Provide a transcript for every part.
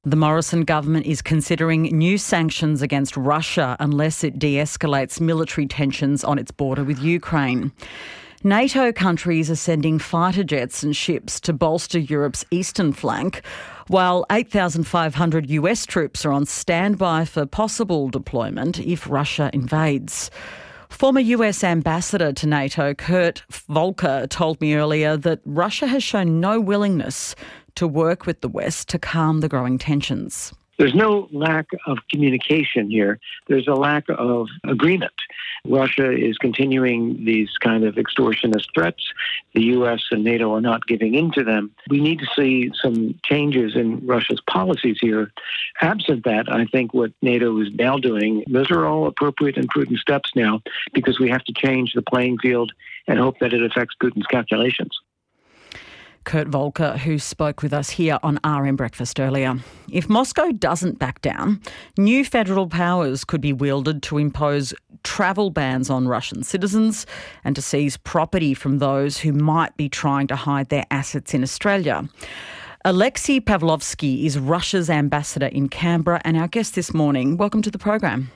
The Morrison government is considering new sanctions against Russia unless it de-escalates military tensions on its border with Ukraine. NATO countries are sending fighter jets and ships to bolster Europe's eastern flank, while 8,500 US troops are on standby for possible deployment if Russia invades. Former US ambassador to NATO, Kurt Volker, told me earlier that Russia has shown no willingness to work with the West to calm the growing tensions. There's no lack of communication here. There's a lack of agreement. Russia is continuing these kind of extortionist threats. The U.S. and NATO are not giving in to them. We need to see some changes in Russia's policies here. Absent that, I think what NATO is now doing, those are all appropriate and prudent steps now, because we have to change the playing field and hope that it affects Putin's calculations. Kurt Volker, who spoke with us here on RM Breakfast earlier. If Moscow doesn't back down, new federal powers could be wielded to impose travel bans on Russian citizens and to seize property from those who might be trying to hide their assets in Australia. Alexei Pavlovsky is Russia's ambassador in Canberra and our guest this morning. Welcome to the program.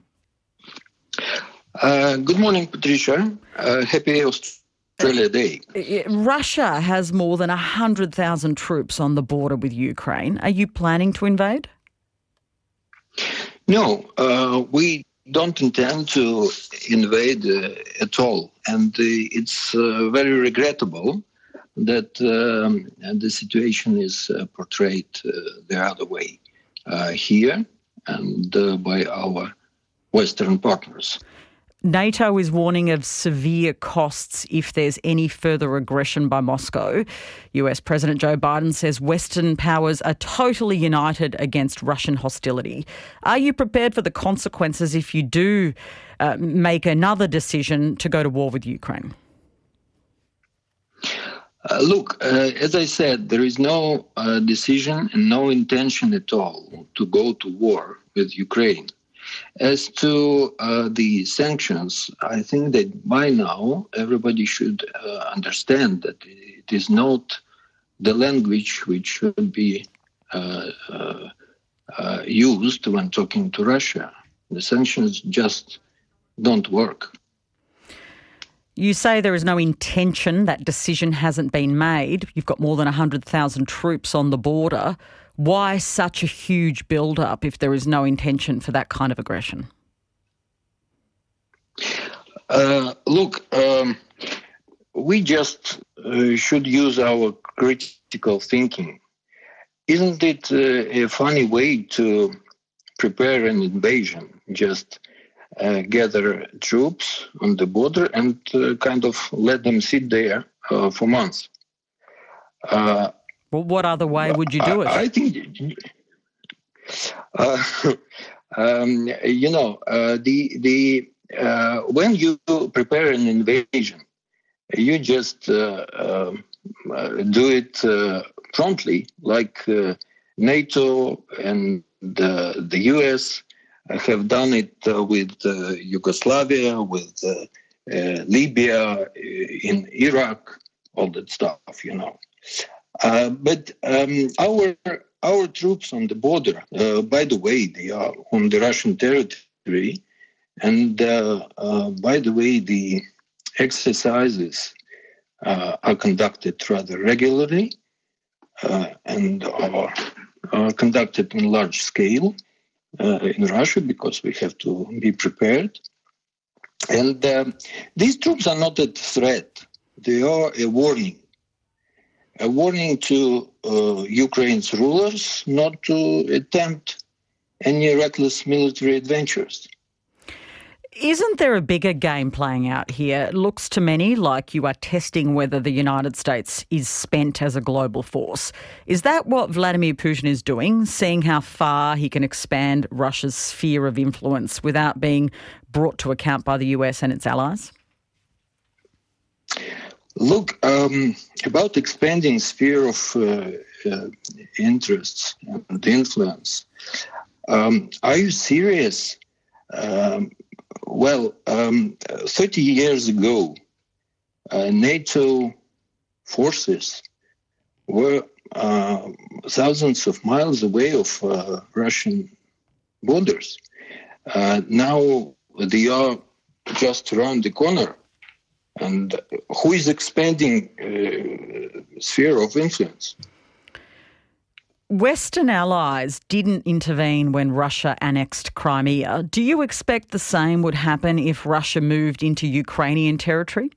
Good morning, Patricia. Happy Australia Day. Russia has more than 100,000 troops on the border with Ukraine. Are you planning to invade? No, we don't intend to invade at all. And it's very regrettable that the situation is portrayed the other way here and by our Western partners. NATO is warning of severe costs if there's any further aggression by Moscow. US President Joe Biden says Western powers are totally united against Russian hostility. Are you prepared for the consequences if you do make another decision to go to war with Ukraine? Look, as I said, there is no decision and no intention at all to go to war with Ukraine. As to the sanctions, I think that by now everybody should understand that it is not the language which should be used when talking to Russia. The sanctions just don't work. You say there is no intention, that decision hasn't been made. You've got more than 100,000 troops on the border. Why such a huge build-up if there is no intention for that kind of aggression? Look, we just should use our critical thinking. Isn't it a funny way to prepare an invasion? Just gather troops on the border and kind of let them sit there for months. Well, what other way would you do it? I think, when you prepare an invasion, you just do it promptly, like NATO and the US have done it with Yugoslavia, with Libya, in Iraq, all that stuff, But our troops on the border, by the way, they are on the Russian territory, and by the way, the exercises are conducted rather regularly and are conducted on large scale in Russia because we have to be prepared. And these troops are not a threat; they are a warning. A warning to Ukraine's rulers not to attempt any reckless military adventures. Isn't there a bigger game playing out here? It looks to many like you are testing whether the United States is spent as a global force. Is that what Vladimir Putin is doing, seeing how far he can expand Russia's sphere of influence without being brought to account by the US and its allies? Look, about expanding sphere of interests and influence, are you serious? 30 years ago, NATO forces were thousands of miles away of Russian borders. Now they are just around the corner. And who is expanding sphere of influence? Western allies didn't intervene when Russia annexed Crimea. Do you expect the same would happen if Russia moved into Ukrainian territory?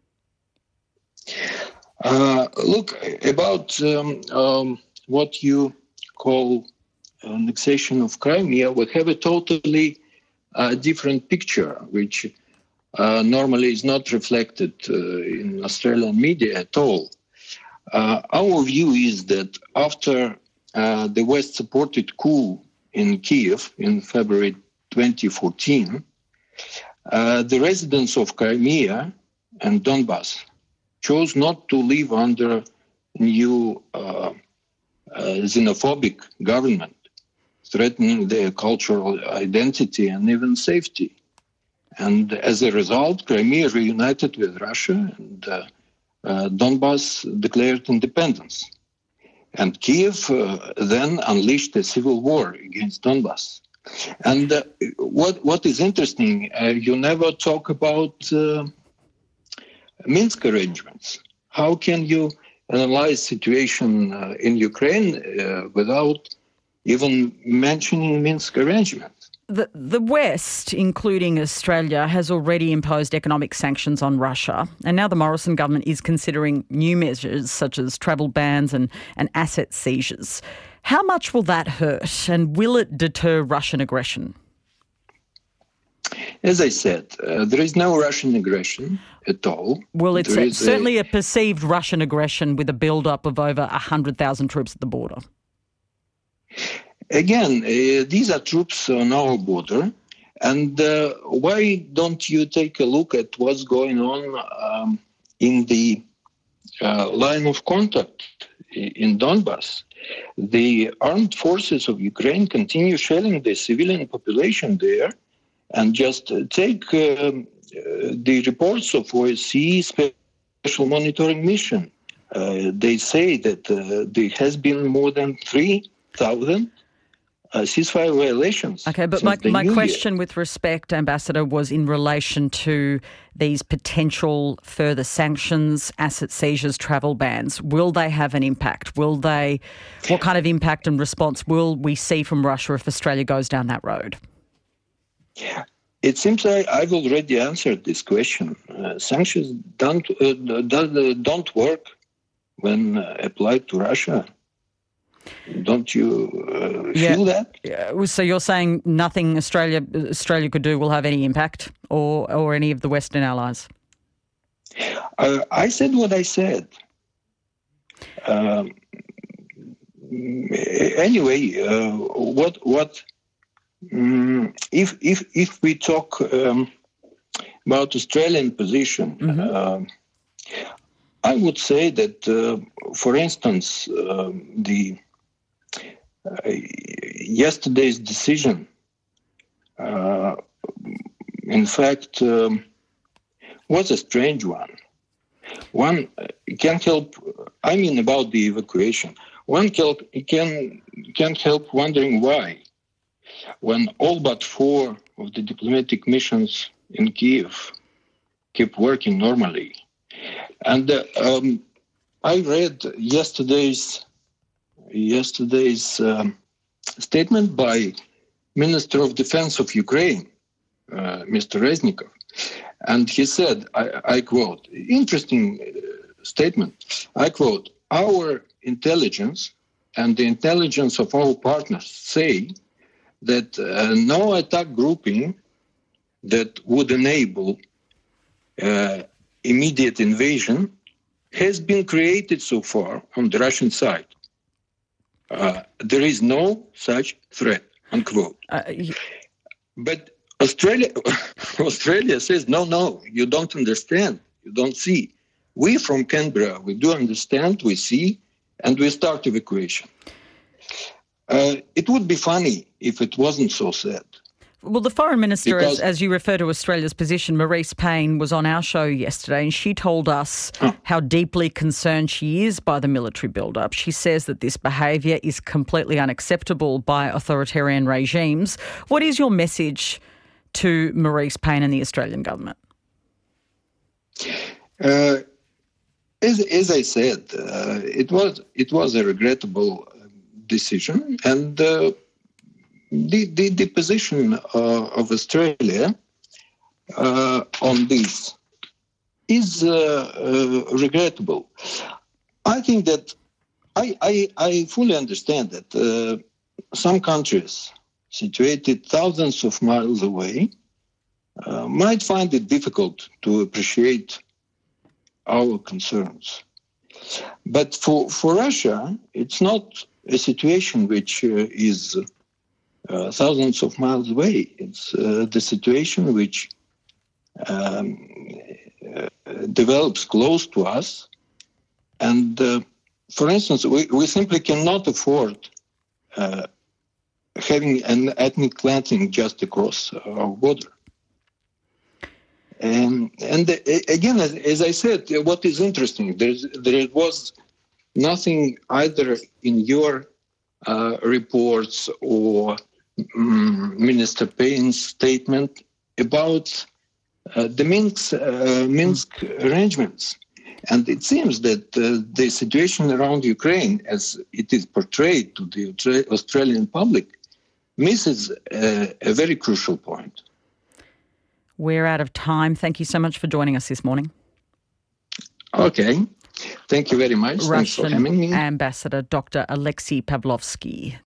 Look, about what you call annexation of Crimea, we have a totally different picture, which normally is not reflected in Australian media at all. Our view is that after the West-supported coup in Kiev in February 2014, the residents of Crimea and Donbas chose not to live under new xenophobic government, threatening their cultural identity and even safety. And as a result, Crimea reunited with Russia and Donbas declared independence. And Kiev then unleashed a civil war against Donbas. And what is interesting, you never talk about Minsk arrangements. How can you analyze situation in Ukraine without even mentioning Minsk arrangements? The West, including Australia, has already imposed economic sanctions on Russia. And now the Morrison government is considering new measures such as travel bans and asset seizures. How much will that hurt, and will it deter Russian aggression? As I said, there is no Russian aggression at all. Well, it's certainly a perceived Russian aggression with a build-up of over 100,000 troops at the border. Again, these are troops on our border. And why don't you take a look at what's going on in the line of contact in Donbas? The armed forces of Ukraine continue shelling the civilian population there. And just take the reports of OSCE Special Monitoring Mission. They say that there has been more than 3,000 ceasefire violations. Okay, but my question with respect, Ambassador, was in relation to these potential further sanctions, asset seizures, travel bans. Will they have an impact? What kind of impact and response will we see from Russia if Australia goes down that road? It seems I've already answered this question. Sanctions don't work when applied to Russia. Don't you feel that? So you're saying nothing Australia could do will have any impact, or any of the Western allies? I said what I said. Anyway, if we talk about Australian position, mm-hmm. I would say that, for instance, the yesterday's decision, in fact, was a strange one. One can't help. I mean, about the evacuation. One can't help wondering why, when all but 4 of the diplomatic missions in Kiev keep working normally. And I read yesterday's statement by Minister of Defense of Ukraine, Mr. Reznikov, and he said, I quote, interesting statement, I quote, our intelligence and the intelligence of our partners say that no attack grouping that would enable immediate invasion has been created so far on the Russian side. There is no such threat, unquote. But Australia says, no, you don't understand, you don't see. We from Canberra, we do understand, we see, and we start evacuation. It would be funny if it wasn't so sad. Well, the Foreign Minister, Because- as you refer to Australia's position, Marise Payne, was on our show yesterday and she told us how deeply concerned she is by the military build-up. She says that this behaviour is completely unacceptable by authoritarian regimes. What is your message to Marise Payne and the Australian government? As I said, it was a regrettable decision, and the position of Australia on this is regrettable. I think that I fully understand that some countries situated thousands of miles away might find it difficult to appreciate our concerns. But for Russia, it's not a situation which is thousands of miles away. It's the situation which develops close to us. And for instance, we simply cannot afford having an ethnic cleansing just across our border. And again, as I said, what is interesting, there was nothing either in your reports or Minister Payne's statement about the Minsk arrangements. And it seems that the situation around Ukraine, as it is portrayed to the Australian public, misses a very crucial point. We're out of time. Thank you so much for joining us this morning. Okay. Thank you very much. Thanks for having me. Russian Ambassador Dr. Alexei Pavlovsky.